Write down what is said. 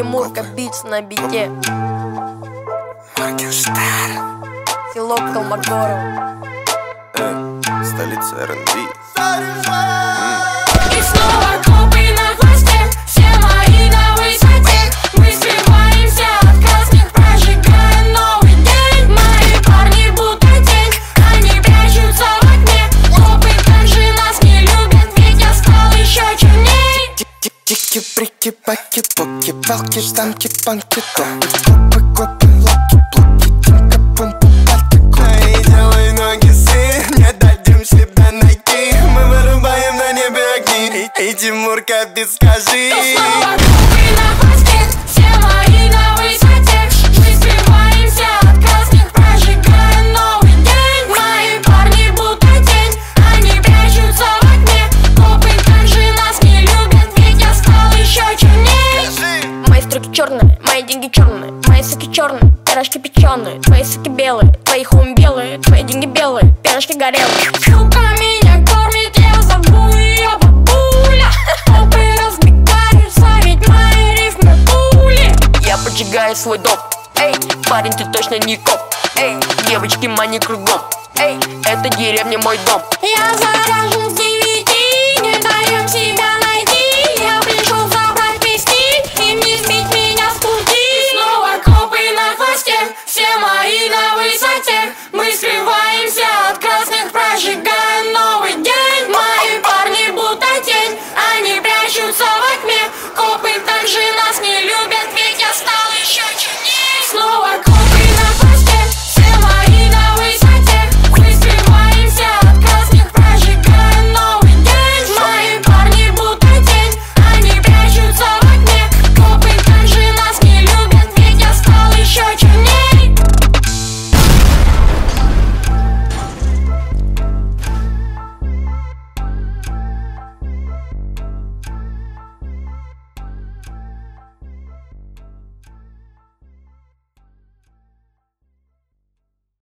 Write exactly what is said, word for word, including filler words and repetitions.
Тимурка Битс на бите. Село Колмогоров. Эй, столица эр энд би. И снова копы на хвосте, все мои на высоте. Мы срываемся от красных, прожигая новый день. Мои парни будто тень, они прячутся в окне. Копы также нас не любят, ведь я стал еще темней. Тики-прики-паки, поки-палки, танки-панки, копы, копы, лаки, блоки, тинка, пумпу, пальки, копы. Делай ноги, сын, не дадим себя найти. Мы вырубаем на небе огни. Эй, Тимурка, Битс, скажи. И снова копы на хвосте, все мои на высоте. Мы срываемся от красных, прожигая новый день. Мои парни будто тень, они прячутся в окне. Копы также нас не любят, ведь я стал еще темней. Мои строки черные, мои деньги черные, мои соки черные, пирожки печеные, твои соки белые, твои хум белые, твои деньги белые, пирожки горелые. Щука меня кормит, я зову ее бабуля. Копы разбегаются, ведь мои рифмы пули. Я поджигаю свой дом. Эй, парень, ты точно не коп. Эй, девочки, мани кругом. Эй, это деревня, мой дом. Я заряжен